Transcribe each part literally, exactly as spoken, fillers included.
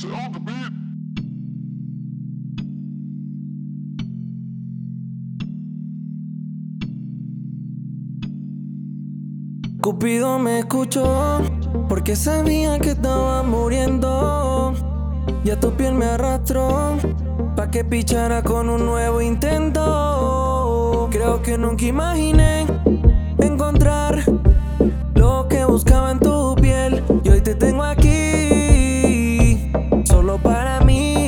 Cupido me escuchó porque sabía que estaba muriendo. Ya tu piel me arrastró pa' que pichara con un nuevo intento. Creo que nunca imaginé encontrar lo que buscaba en tu piel, y hoy te tengo aquí solo para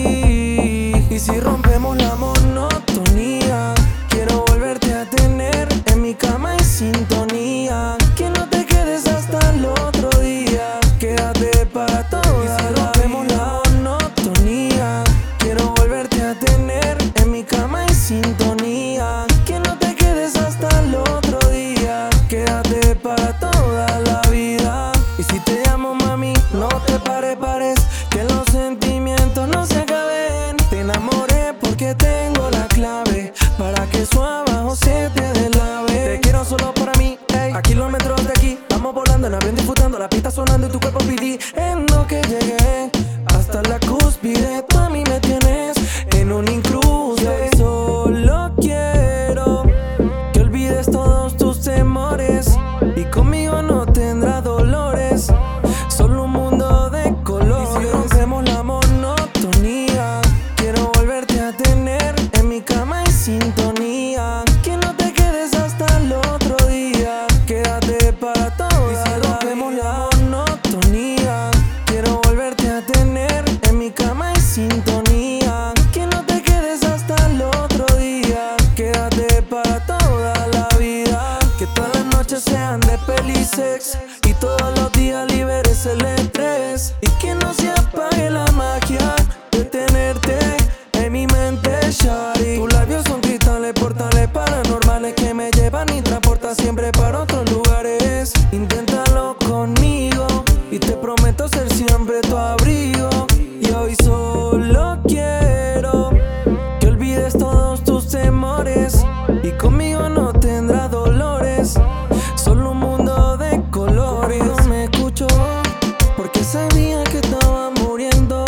mí. Y si rompemos la monotonía, quiero volverte a tener en mi cama en sintonía. Que no te quedes hasta el otro día, quédate para toda la vida. Y si rompemos la monotonía, quiero volverte a tener en mi cama en sintonía. Que no te quedes hasta el otro día, quédate para toda la vida. Y si te llamo mami, no te pares, pares, que los sentimientos no se acaben. Te enamoré porque tengo la clave para que su abajo se te deslave. Te quiero solo para mí, ey, a kilómetros de aquí. Vamos volando en avión disfrutando, la pista sonando y tu cuerpo pidiendo que llegue hasta la cúspide. Tú a mí me tienes en un incruce. Solo quiero que olvides todos tus temores y conmigo no tendrás dolores, solo un mundo de colores. Y si rompemos la monotonía, quiero volverte a tener en mi cama en sintonía. Que no te quedes hasta el otro día, quédate para toda la vida. Y si rompemos la monotonía, quiero volverte a tener en mi cama en sintonía. Que no te quedes hasta el otro día, quédate para toda la vida. Que todas las noches sean de pelisex y todos los días liberes el estrés. Y que no se apague la magia de tenerte en mi mente, shawty. Tus labios son cristales, portales paranormales que me llevan y transportan siempre para otros lugares. Inténtalo conmigo y te prometo ser siempre tu abrigo. Y hoy solo quiero que olvides todos tus temores y conmigo no tendrás dolores, solo un mundo de colores. Cupido me escuchó porque sabía que estaba muriendo.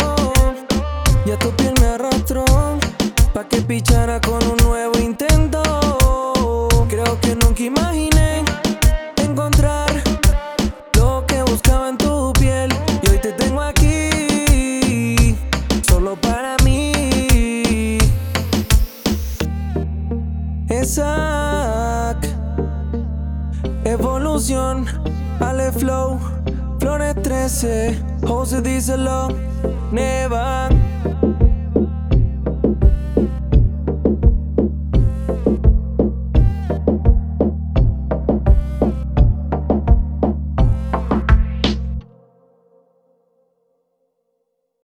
Ya tu piel me arrastró pa' que pichara con un nuevo intento. Creo que nunca imaginé encontrar lo que buscaba en tu piel, y hoy te tengo aquí solo para mí. Exact Evolución, Ale Flow, Flores trece, Jose Díselo, Ne